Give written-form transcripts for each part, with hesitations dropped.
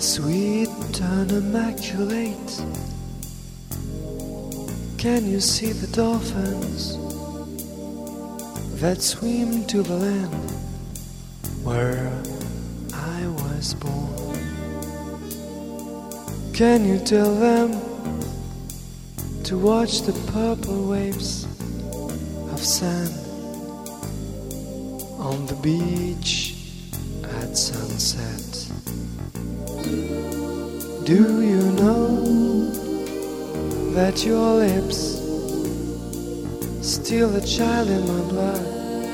Sweet and immaculate, can you see the dolphins that swim to the land where I was born? Can you tell them to watch the purple waves of sand on the beach at sunset? Do you know that your lips steal a child in my blood,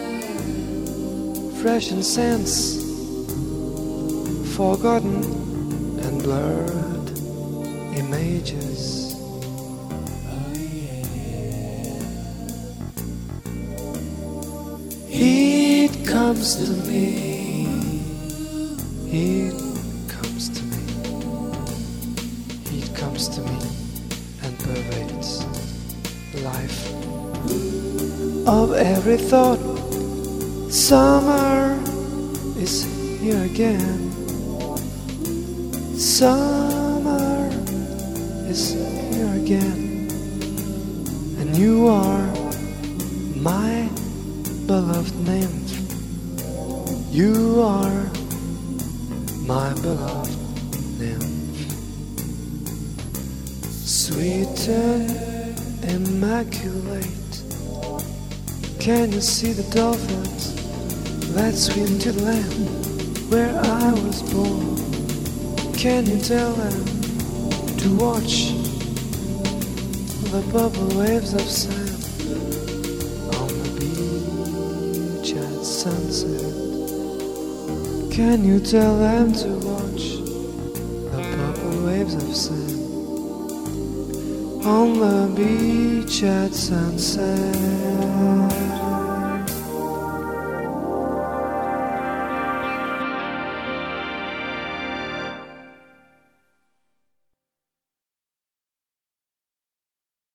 fresh in sense, forgotten and blurred images? Oh yeah. It comes to me, it comes to me, it comes to me and pervades the life of every thought. Summer is here again. Summer is here again, and you are my beloved nymph. You are my beloved nymph. Sweet and immaculate, can you see the dolphins that swim to the land where I was born? Can you tell them to watch the bubble waves of sand on the beach at sunset? Can you tell them to watch the bubble waves of sand on the beach at sunset?